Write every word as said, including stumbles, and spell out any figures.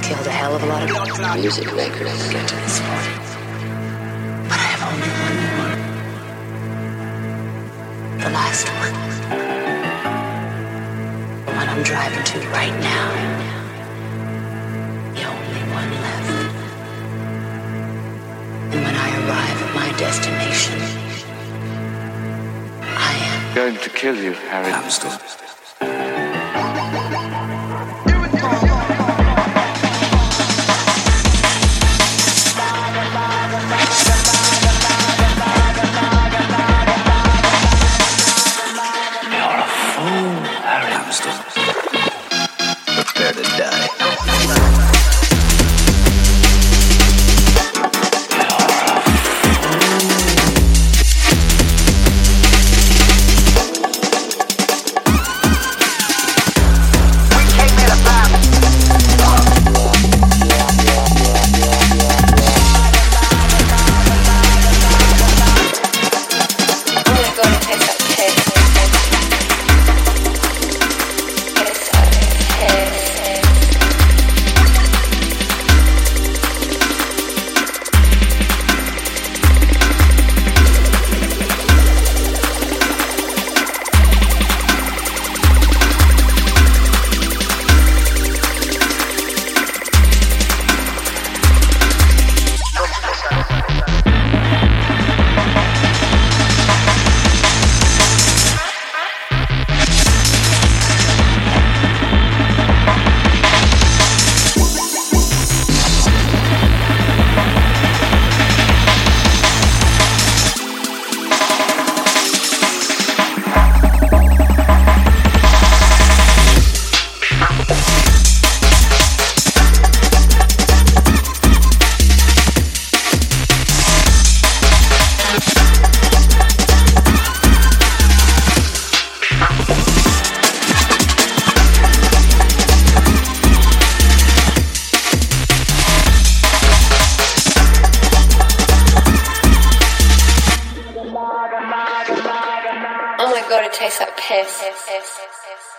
killed a hell of a lot of music makers to get to this point. But I have only one more. The last one. The one I'm driving to right now. The only one left. And when I arrive at my destination, I am going to kill you, Harry. Amstel. Prepare to die. Oh my god, it tastes like piss.